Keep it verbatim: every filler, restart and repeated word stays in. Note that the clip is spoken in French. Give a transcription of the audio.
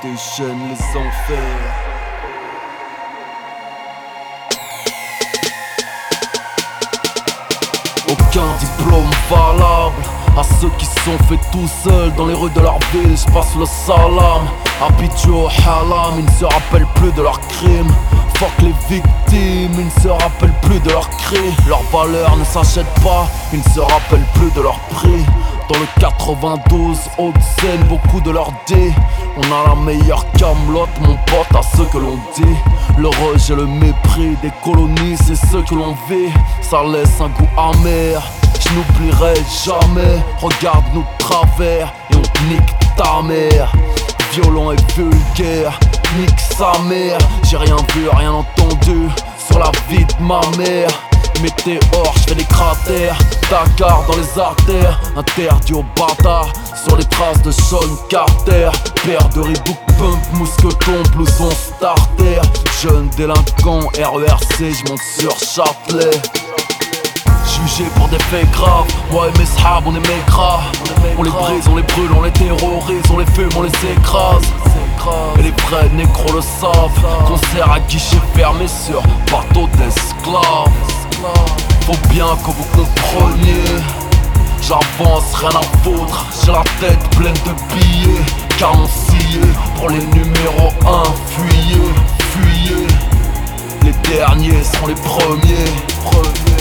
déchaîne les enfers. Aucun diplôme valable à ceux qui se sont faits tout seuls dans les rues de leur ville. Je passe le salam, habitués au halam. Ils ne se rappellent plus de leurs crimes. Fuck les victimes, ils ne se rappellent plus de leurs cris. Leur valeur ne s'achète pas, ils ne se rappellent plus de leur prix. Dans le quatre-vingt-douze, Haute-Seine, beaucoup de leur dit on a la meilleure camelote, mon pote, à ce que l'on dit. Le rejet, le mépris des colonies, c'est ce que l'on vit. Ça laisse un goût amer, je n'oublierai jamais. Regarde-nous de travers et on nique ta mère. Violent et vulgaire, nique sa mère. J'ai rien vu, rien entendu sur la vie de ma mère. Météore, j'fais des cratères. Dakar dans les artères, interdit aux bâtards. Sur les traces de Sean Carter. Paire de Reebok Pump, mousqueton, blouson starter. Jeune délinquant, R E R C, j'monte sur Châtelet. Jugé pour des faits graves, moi et mes sahab on est maigras. On les brise, on les brûle, on les terrorise, on les fume, on les écrase. Et les vrais négros le savent. Concert à guichet fermé sur bateau d'esclaves. Faut bien que vous compreniez, j'avance, rien à foutre. J'ai la tête pleine de billets, carencillé pour les numéros un. Fuyez, fuyez, les derniers sont les premiers.